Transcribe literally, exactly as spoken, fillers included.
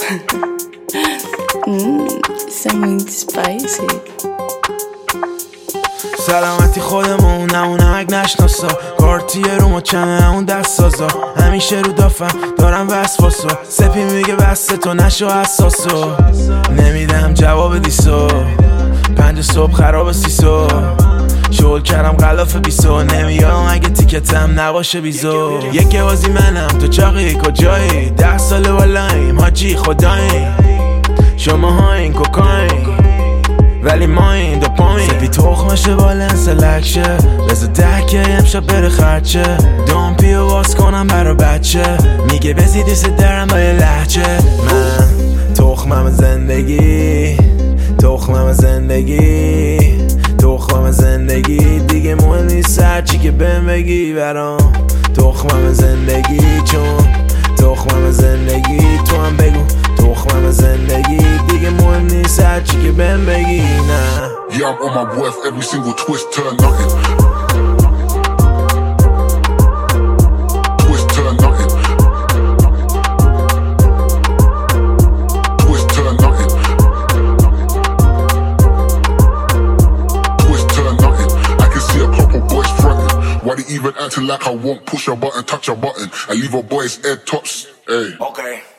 mm, something spicy. سلامتی خودمون نمونک نشناسا کارتیه رو مچمه اون دست سازا همیشه رو دافم دارم وسواسو سپی میگه بسته تو نشو حساسو نمیدم جواب دیسو پنج صبح خراب سیسو شغل کردم غلاف بیسو نمیام اگه تیکتم نباشه بیزو یکی بازی منم تو چاقی کجایی ده ساله بالاییم حاجی خدایی شما ها این کوکاین ولی ما این دو پایین سپی تخمشه بالن سلکشه رزا دکه امشب بره خرچه دوم پیو باز کنم برا بچه میگه بزی دوست درم با یه لحچه من تخمم زندگی تخمم زندگی تخمم زندگی دیگه مهم نیست هرچی که بهم بگی برام تخمم زندگی چون تخمم زندگی تو هم بگو تخمم زندگی دیگه مهم نیست هرچی که بهم بگی نه Yeah, I'm on my worth, every single twist turn nothing. Twist turn nothing. Twist turn nothing. Twist turn nothing. I can see a couple boys fronting. Why they even acting like I won't push a button, touch a button, and leave a boy's head tops? Hey. Okay.